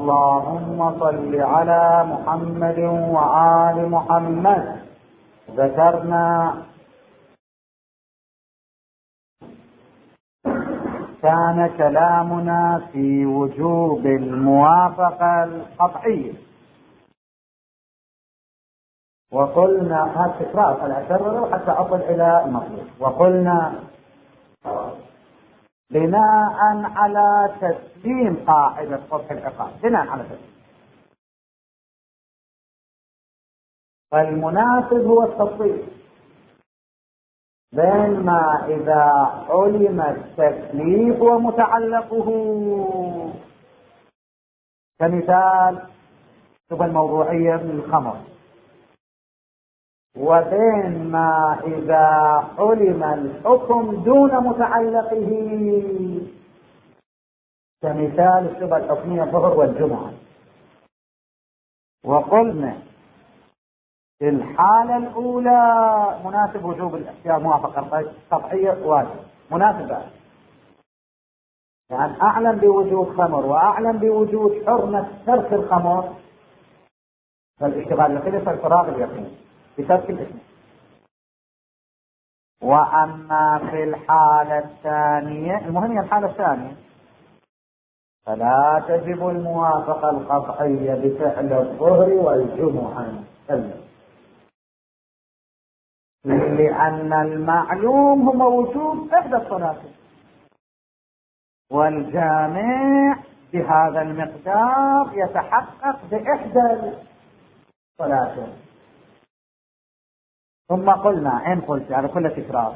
اللهم صل على محمد وآل محمد. ذكرنا كان كلامنا في وجوب الموافقة القطعية، وقلنا هذا تكرار فلا حتى أصل إلى المطلوب. وقلنا بناء على تسليم قاعدة قبح العقاب، بناء على تسليم، فالمناسب هو التفصيل بين ما إذا علم التكليف ومتعلقه، كمثال شبه الموضوعية من الخمر، وبين ما إذا علم الحكم دون متعلقه، كمثال الشبه الحكمية الظهر والجمعة. وقلنا في الحالة الأولى مناسب وجوب الاختيار موافقة قطعية واجب مناسبة، يعني أعلم بوجود خمر وأعلم بوجود حرمة ترك الخمر، فالاشتغال اليقيني فالفراغ اليقيني بترك الاسم. وأما في الحالة الثانية، المهم هي الحالة الثانية، فلا تجب الموافقة القطعية بفعل الظهر والجمعة، لأن المعلوم هو وجوب إحدى الصلاتين، والجامع بهذا المقدار يتحقق بإحدى الصلاتين. ثم قلنا إن قلت على كل تكرار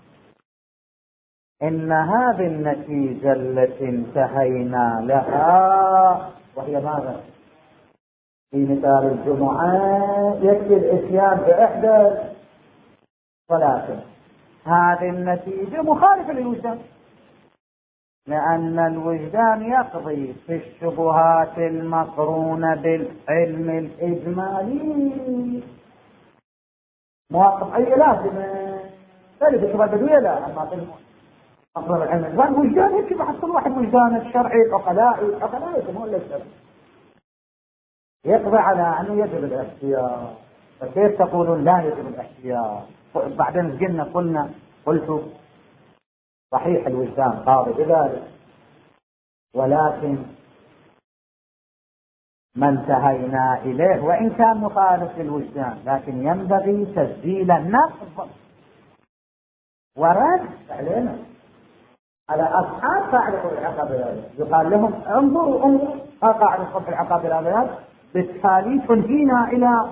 إن هذه النتيجة التي انتهينا لها، وهي ماذا؟ في مثال الجمعة يكفي الإتيان بإحدى صلاة، هذه النتيجة مخالفة للوجدان، لأن الوجدان يقضي في الشبهات المقرونة بالعلم الإجمالي مواقف أي لازمة، ذلك الشبهات البدوية لا، أما في مقرون العلم الإجمالي وجدان هيك بحصل واحد وجدان الشرعي عقلائي مو إلا الشرعي يقضي على أنه يجب الاحتياط. فكيف تقولون لا يجب الاحتياط؟ بعدين قلت صحيح الوجدان قاضي بذلك، ولكن ما انتهينا إليه وإن كان مخالف للوجدان، لكن ينبغي تسجيل النقض ورد علينا على أصحاب قاعدة العقاب الآليات، يقال لهم انظروا قاعدة قبح العقاب الآليات، بالتالي تنهينا إلى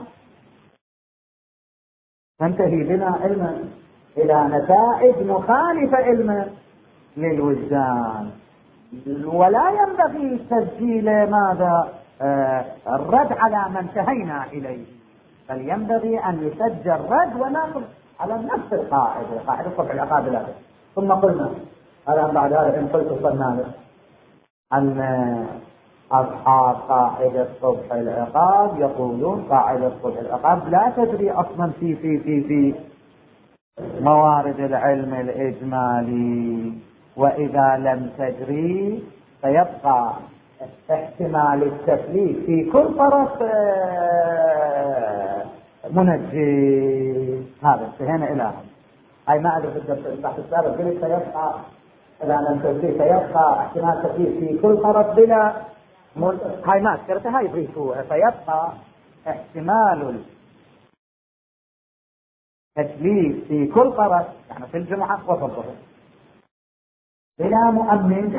تنتهي بنا علما إلى نتائج مخالفة علما للوجدان، ولا ينبغي تسجيل ماذا الرد على ما انتهينا إليه، بل ينبغي أن يسجل رد وناخذ على نفس القاعدة، قاعدة قبح العقاب الآليات. ثم قلنا الآن بعد هذا إن قلت وصلنا أن أصحاب قاعدة قبح العقاب يقولون قاعدة قبح العقاب لا تجري أصلا في موارد العلم الإجمالي، وإذا لم تجري فيبقى احتمال التكليف في كل طرف منجي. هذا انتهينا إلى هذا. أي ما أدري في الدرس تحت السابق قلت فيبقى إذا لم تجري فيبقى احتمال التكليف في كل طرف بلا هاي ما أذكرتها، هاي بريفوها، فيبقى احتمال التكليف في كل طرف، يعني في الجمعة وفي الظهر بلا مؤمن،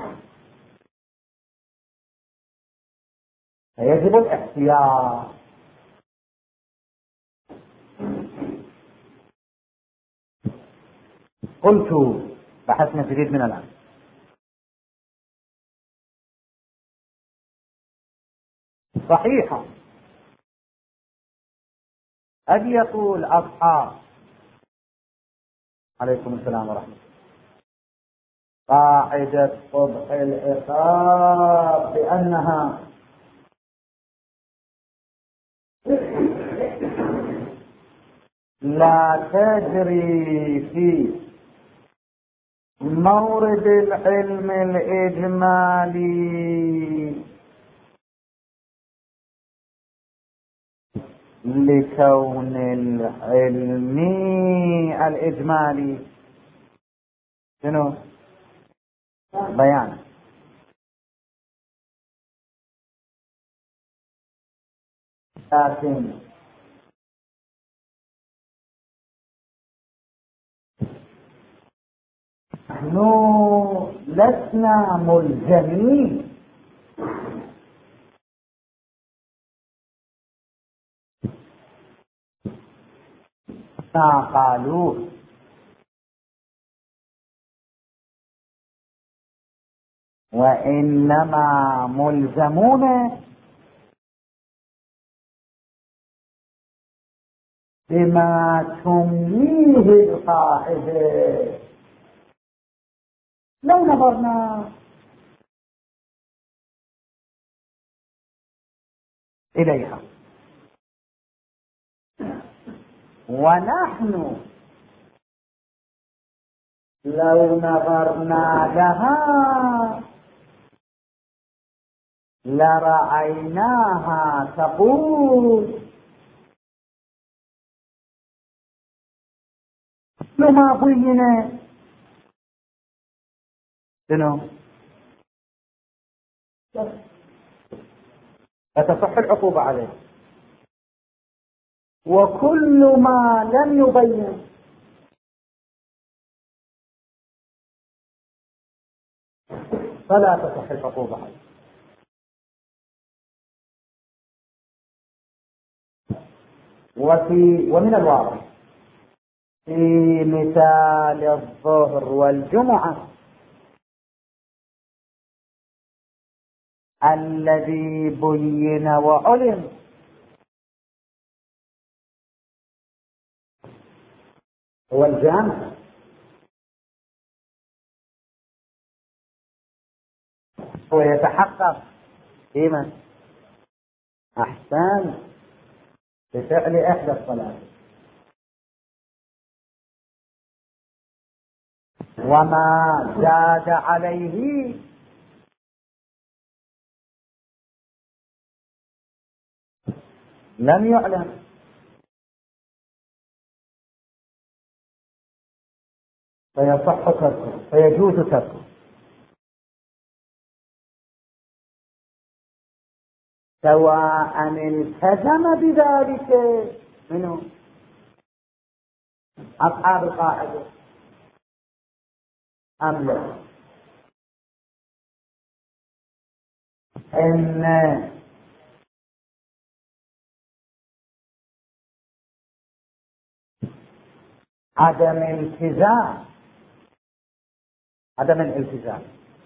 فيجب الاحتياط. قلت بحثنا جديد من الآن، صحيحة أن يقول أصحاب عليكم السلام ورحمة الله قاعدة قبح العقاب بأنها لا تجري في مورد العلم الإجمالي لكون العلم الإجمالي شنو؟ بيان. لكن نحن لسنا ملزمين ما قالوه، وإنما ملزمون بما تمليه القاعدة. لو نظرنا إليها ونحن لو نظرنا لها لرأيناها تقول ما بين شنو فتصح العقوبة عليه، وكل ما لم يبين فلا تصح العقوبة عليه. ومن الواضح في مثال الظهر والجمعة الذي بين وعلم هو الجامع، هو يتحقق فيما أحسن بفعل إحدى الصلاة، وما زاد عليه لم يعلم فيصح تركه، فيجوز تركه، سواء التزم بذلك منه أصحاب القاعدة أم لا. إن عدم الالتزام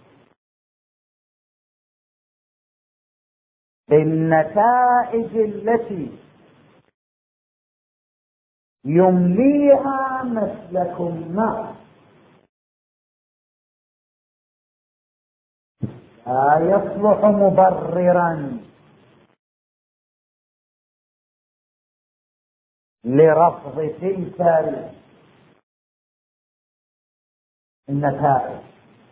بالنتائج التي يمليها مسلك ما لا يصلح مبررا لرفض تلك النتائج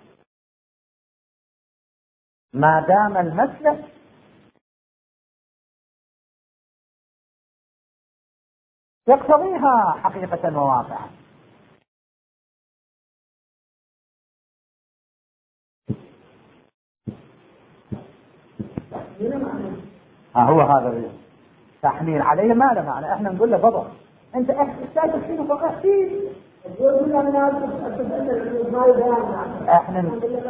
ما دام المسلك يقتضيها حقيقة وواقعا. هو هذا التحميل عليه ما له معنى. احنا نقول له بابا انت احتاج فيه فقط احنا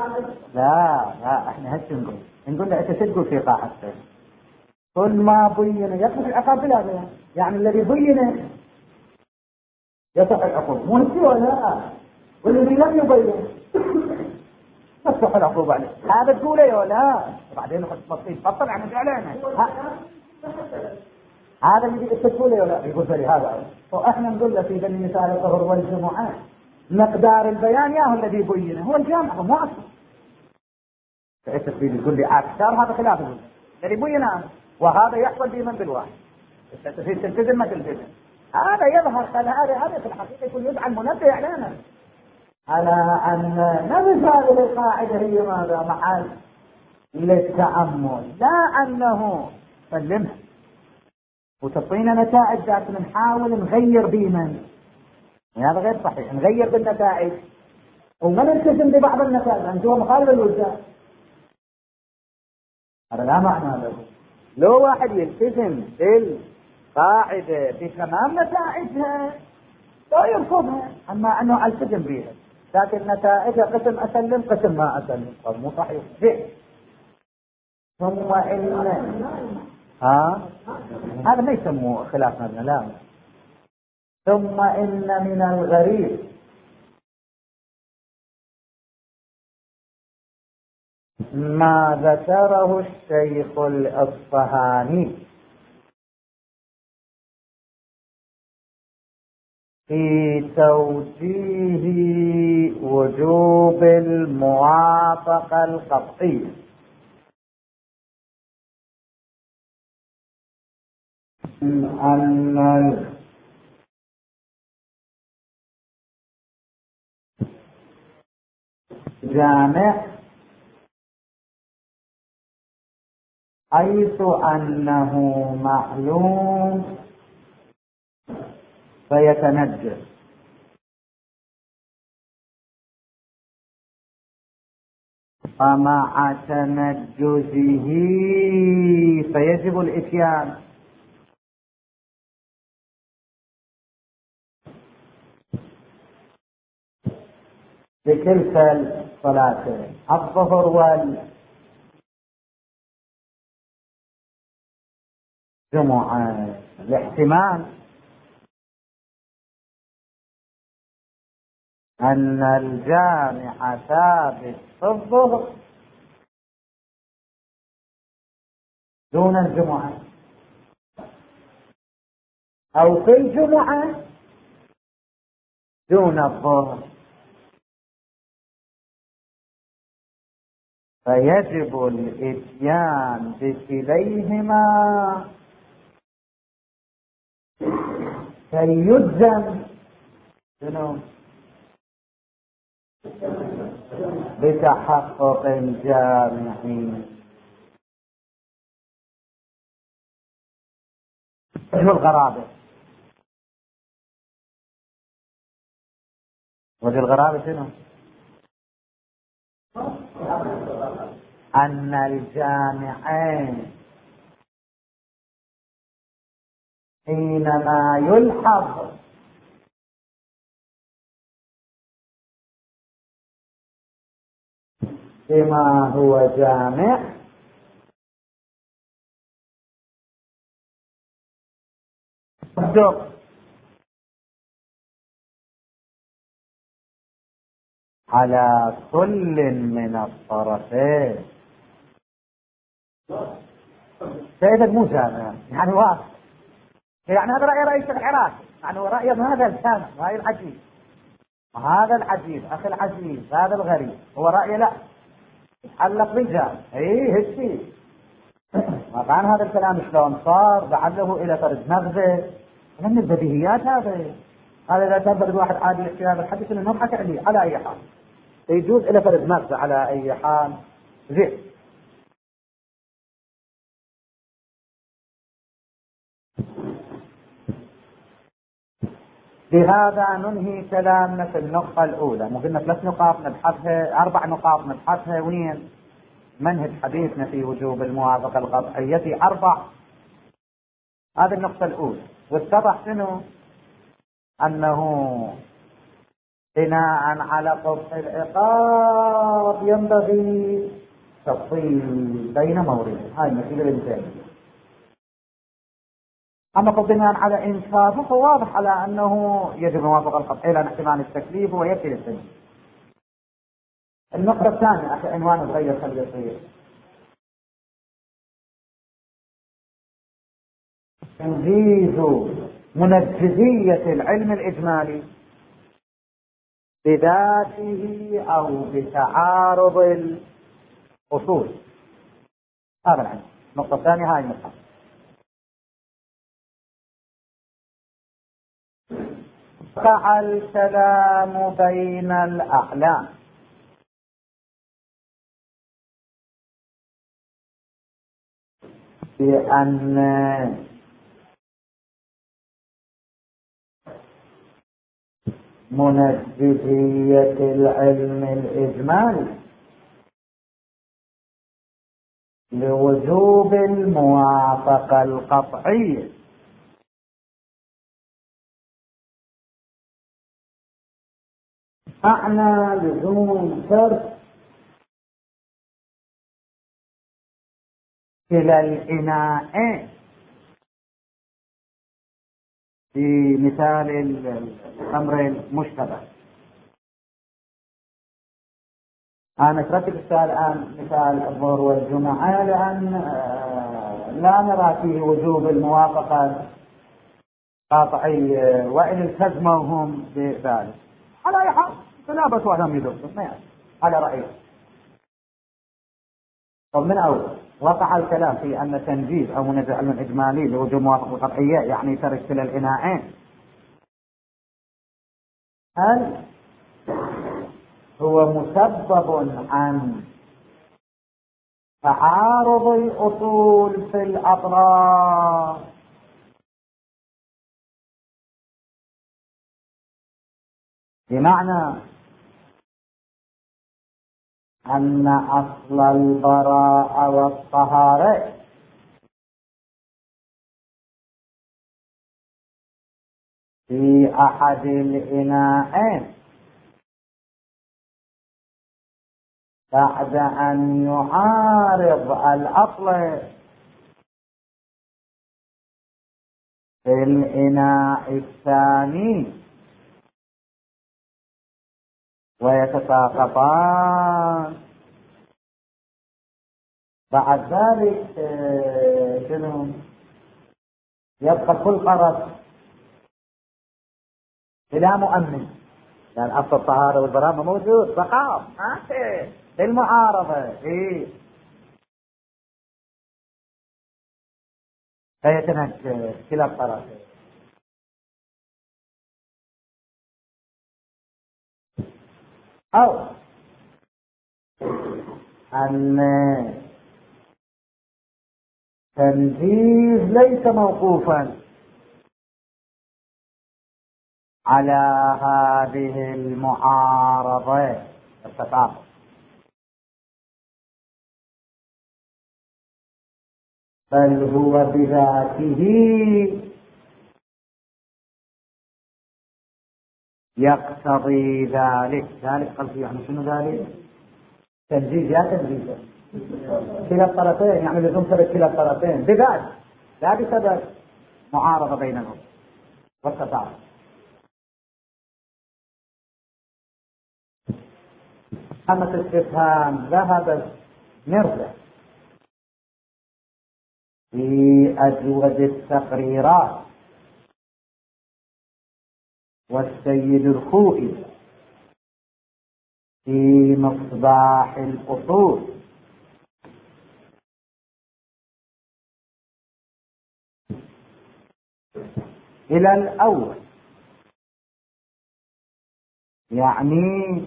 لا احنا هسه نقول له انت تقول في قاعدة كل ما بين يصح العقاب بلا بيان، يعني الذي بين يصح العقوبة مو نسي ولا والذي لم يبين تصح العقوبة عليه. هذا تقوله يا ولا بعدين تفضل عن فعلنا هذا اللي تقوله يا ولا يقول لي هذا. واحنا نقول له في بني مثال الظهر والجمعة مقدار البيان يا هو الذي بينه هو الجامع مو اكثر. فإيش تقول لي اكثر؟ هذا خلاف الذي بينه، وهذا يحصل بمن بالواحد تلتزم ما تلتزم. هذا يظهر هذا في الحقيقة يكون يجعل منبه إعلانا على أن نفس هذه القاعدة هي ماذا محل للتأمل، لا أنه سلمها وتعطينا نتائج لكن نحاول نغير بمن، هذا غير صحيح. نغير بالنتائج وما نلتزم ببعض النتائج لأن هو مخالف الوجدان، هذا لا معنى له. لو واحد يلتزم بالقاعدة بتمام نتائجها لا يرفضها، أما أنه ألتزم بها لكن نتائجها قسم أسلم قسم ما أسلم، هذا مو صحيح. ثم إن هذا ما يسموه خلاف مبنى، لا. ثم إن من الغريب ما ذكره الشيخ الأصفهاني في توجيه وجوب الموافقة القطعية، أن الجامع حيث أنه معلوم فيتنجس، ومع تنجزه فيجب الإتيان. بكلتا الصلاتين الظهر والجمعة، الاحتمال أن الجامع ثابت في الظهر دون الجمعة، أو في الجمعة دون الظهر، فيجب الإتيان بكليهما كي يجزم بتحقق الجامع. وجه الغرابة، وجه الغرابة شنو؟ أن الجامعين حينما يلحظ بما هو جامع يصدق على كل من الطرفين، فإذا مو جامع يعني واضح، يعني هذا رأي رئيس العراق، يعني هو رأي هذا الجامع وهي العجيب وهذا العجيب أخي العجيب هذا الغريب، هو رأي لا يتعلق بالجامع. هيك ما كان هذا الكلام شلون صار لعله إلى فرد مغزى من البديهيات. هذا إذا كان فرد واحد عادي يحكي هذا الحديث إنه نضحك عليه على أي حال، يجوز إلى فرد مغزى على أي حال. زين، بهذا ننهي كلامنا في النقطة الأولى. مو قلنا 3 نقاط نبحثها، 4 نقاط نبحثها وين منهج حديثنا في وجوب الموافقة القطعية 4. هذه النقطة الأولى. واتضح شنو؟ أنه بناء على قبح العقاب ينبغي تفصيل بين موردين، هاي النتيجة الإنسانية. أما بناء على إنكاره فواضح على أنه يجب موافقة القطعية لأن احتمال التكليف ويكفي التنجيز. النقطة الثانية أخي عنوان الغير خلي يصير تنجيز منجزية العلم الإجمالي بذاته أو بتعارض الأصول. هذا العلم. النقطة الثانية هاي النقطة. وقع الكلام بين الأعلام بأن منجزية العلم الإجمالي لوجوب الموافقة القطعية. معنى لزوم شرط كلا الإناءين في مثال الأمر المشتبه. أنا أترتب الآن مثال الظهر والجمعة لأن لا نرى فيه وجوب الموافقة قاطعية، وإن التزموهم بذلك على أي حال تلابس وهم يدرسون على رأيه. طب من أول وقع الكلام في أن تنجيز أو منجز علم إجمالي لوجوب موافقة قطعية يعني ترك كلا الإناءين، هل هو مسبب عن تعارض الأصول في الأطراف، بمعنى أن أصل البراءة والطهارة في أحد الإناءين بعد أن يعارض الأصل في الإناء الثاني ويتساقطان، بعد ذلك شنو يبقى كل طرف بلا مؤمن، لأن أصل الطهارة والبراءة موجود فقط المعارضة فيتنجس كلا الطرفين. أو أن تنجيز ليس موقوفا على هذه المعارضة التطابق، بل هو بذاته يقتضي ذلك. قلت يعني شنو ذلك؟ تنجيز يا تنجيز كلا الطرفين، يعني لزوم ترك كلا الطرفين بذات، لا بسبب معارضة بينهم والتطابق. أما الاستفهام ذهب نرجع في أجود التقريرات والسيد الخوئي في مصباح الأصول إلى الأول، يعني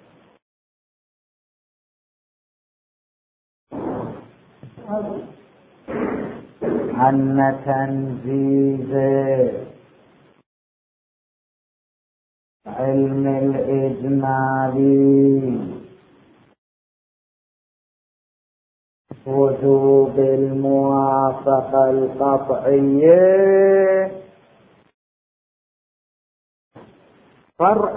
أن تنجيز علم الإجمالي وجوب الموافقة القطعية فرع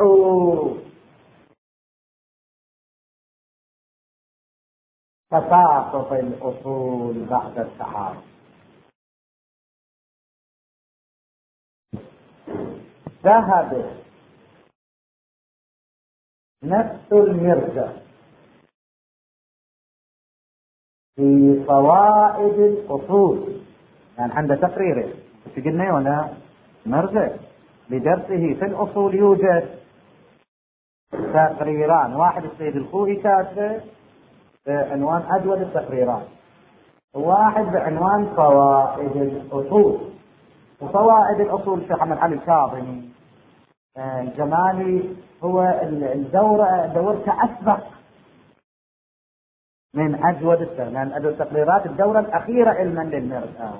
تساقط الأصول بعد التعارض. ذهب نفس المرجع في فوائد الأصول، يعني عند تقريره قلنا ولا مرجع بدرسه في الأصول يوجد تقريران، واحد السيد الخوئي كاتبه بعنوان أجود التقريرات، وواحد بعنوان فوائد الأصول. وفوائد الأصول الشيخ محمد علي الكاظمي الجمالي هو دورته أسبق من أجود التقريرات الدورة الأخيرة علما للمرأة،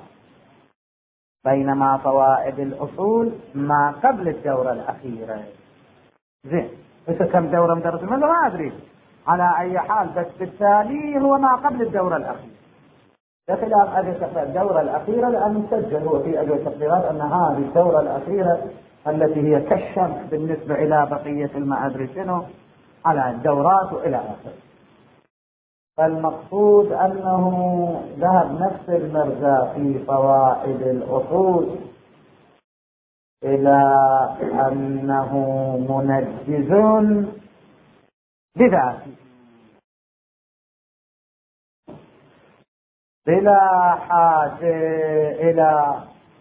بينما فوائد الأصول ما قبل الدورة الأخيرة. زين، إذا كم دورة من دورة الماذا ما أدري، على أي حال بس بالتالي هو ما قبل الدورة الأخيرة، بخلاف أجهزة الدورة الأخيرة، لأنه مسجل هو في أجهزة التقديرات أن هذه الدورة الأخيرة التي هي كالشمس بالنسبة إلى بقية ما أدري شنو على الدورات وإلى آخره. فالمقصود أنه ذهب نفس المرجع في فوائد الأصول إلى أنه منجز بذاته بلا حاجة إلى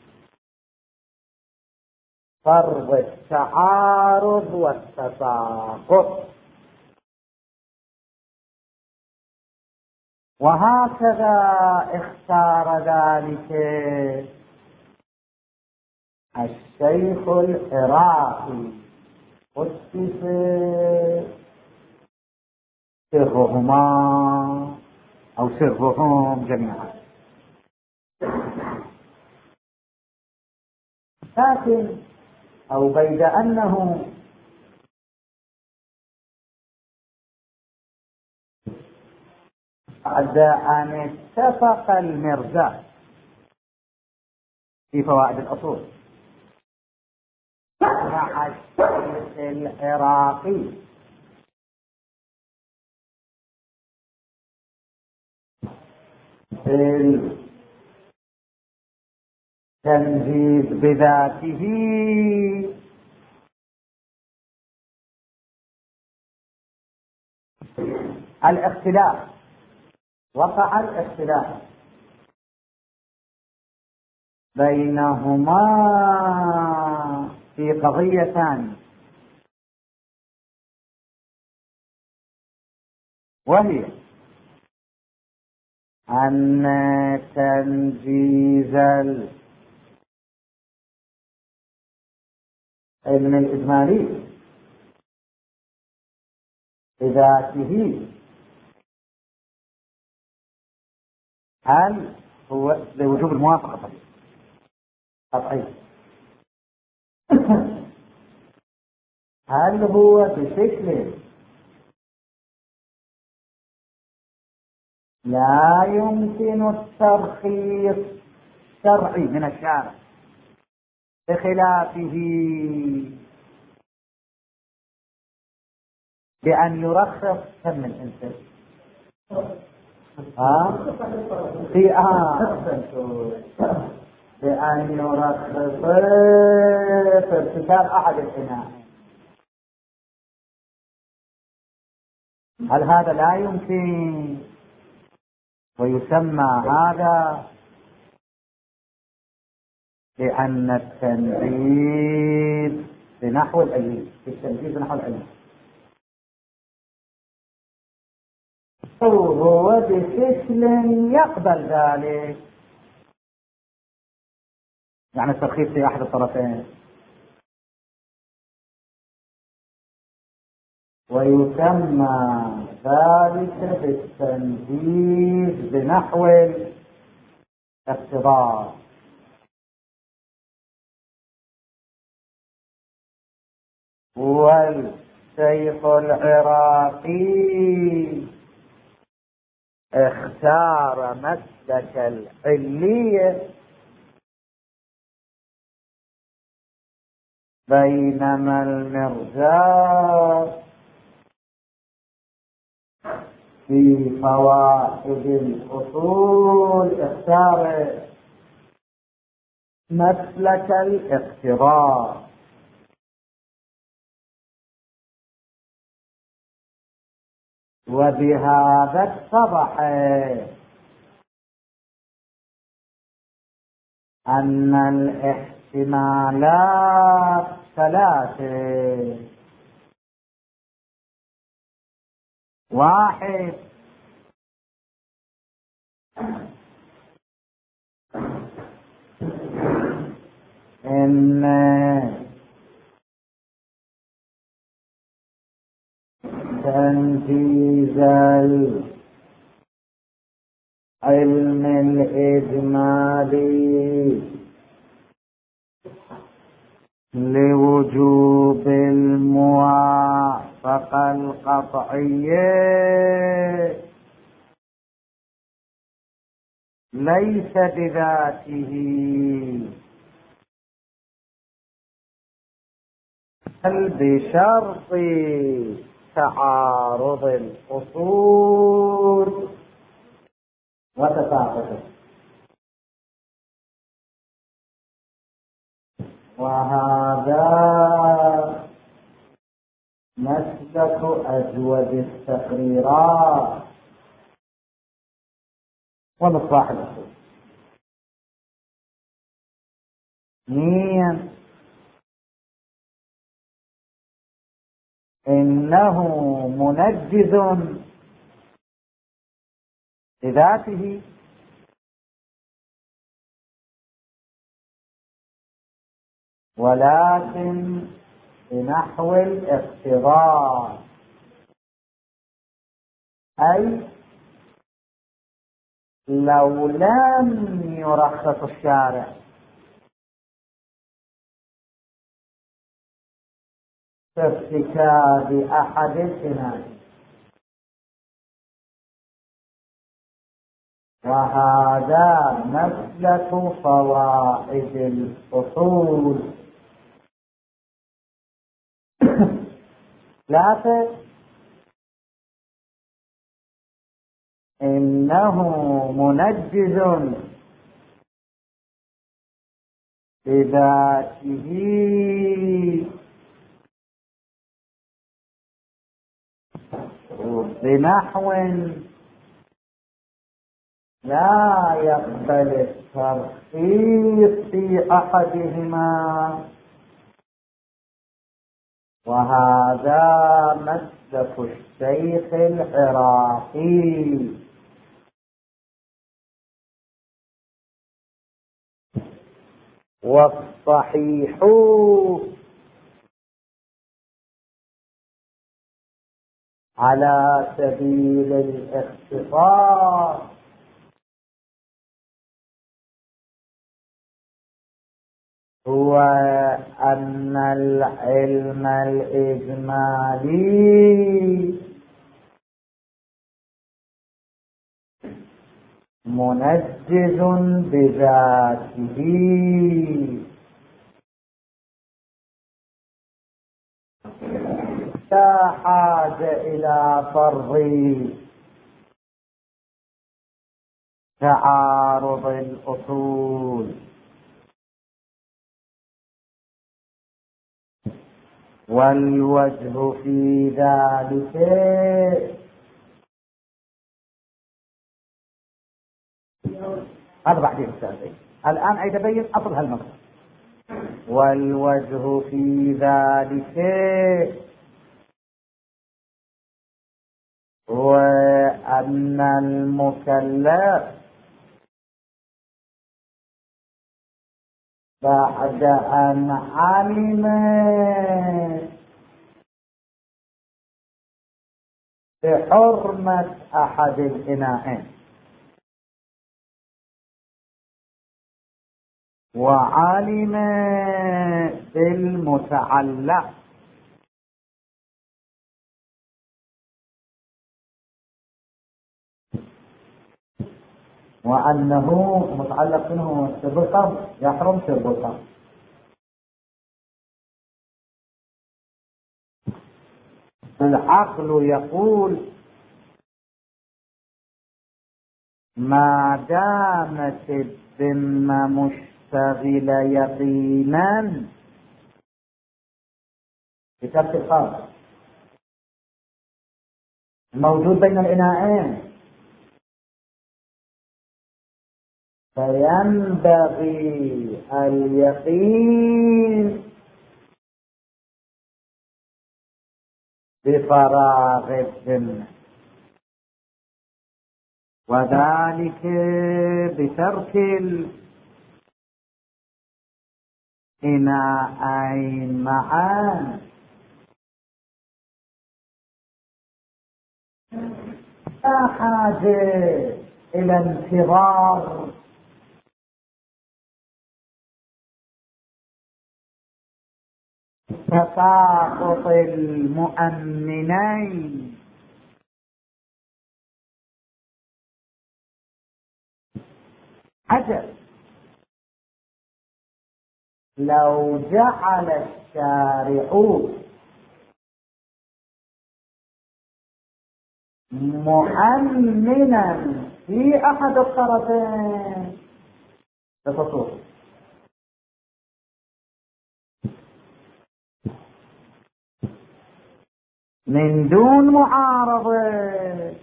فرض التعارض والتساقط. وهكذا اختار ذلك الشيخ العراقي قدس سرهما أو سرهم جميعا. لكن أو بيد أنه بعد أن اتفق المرزا في فوائد الأصول مع الشيخ العراقي التنجيز بذاته، الاختلاف وقع الاختلاف بينهما في قضية ثانية، وهي أن تنجيز العلم الإجمالي بذاته هل هو لوجوب الموافقة قطعي هل هو بشكل لا يمكن الترخيص الشرعي من الشارع بخلافه بأن يرخص كم من إنسان في بأن يرخص في ارتكاب أحد الحناء. هل هذا لا يمكن؟ ويسمى هذا بأن التنجيز بنحو العلم، التنجيز بنحو العلم هو بشكل يقبل ذلك، يعني الترخيص في أحد الطرفين، ويسمى ذلك بالتنجيز بنحو الاقتضاء. والشيخ العراقي اختار مسلك العلية، بينما المرزا في فوائد الأصول اختار مسلك الاقتضاء. وبهذا اتضح أن الاحتمالات ثلاثة: واحد، إن تنجيز العلم الإجمالي لوجوب الموافقة المطلقة القطعية ليس بذاته، بل بشرط تعارض الأصول وتساقطه. وهذا مسلك أجود التقريرات ومصباح الأصول. إنه منجز بذاته، ولكن بنحو الاقتضاء، أي لو لم يرخص الشارع في ارتكاب أحد الاثنين. وهذا مسلك فوائد الأصول. ثلاثة، إنه منجز بذاته بنحو لا يقبل الترخيص في أحدهما، وهذا مسلك الشيخ العراقي. والصحيح على سبيل الاختصار هو أن العلم الإجمالي منجز بذاته، لا حاجة إلى فرض تعارض الأصول. والوجه في ذلك هذا بعدين أستاذي، الآن عيد أبين أصل هالمسألة. والوجه في ذلك هو أن المكلف بعد أن علم بحرمة أحد الإناءين وعلم بالمتعلق وأنه متعلق منه شرب الخمر يحرم شرب الخمر، العقل يقول ما دامت الذمة مشتغلة يقينا بترك الخمر موجود بين الإناءين، فينبغي اليقين بفراغ الذمة، وذلك بترك الإناءين معا. لا حاجة إلى انتظار تساقط المؤمنين. عجب لو جعل الشارع مؤمنا في أحد الطرفين لتصور من دون معارضة،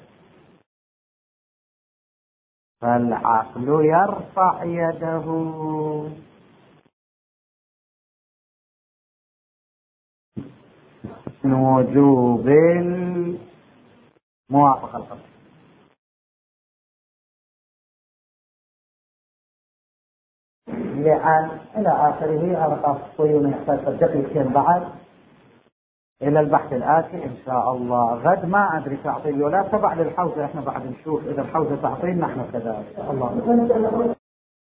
فالعقل يرفع يده من وجوب الموافقة القطعية. لأن إلى آخره الطيون يحتاج دقيقتين بعد إلى البحث الآتي إن شاء الله. غد ما أدري تعطي ولا تبع للحوزة، إحنا بعد نشوف إذا الحوزة تعطينا نحن كذلك. الله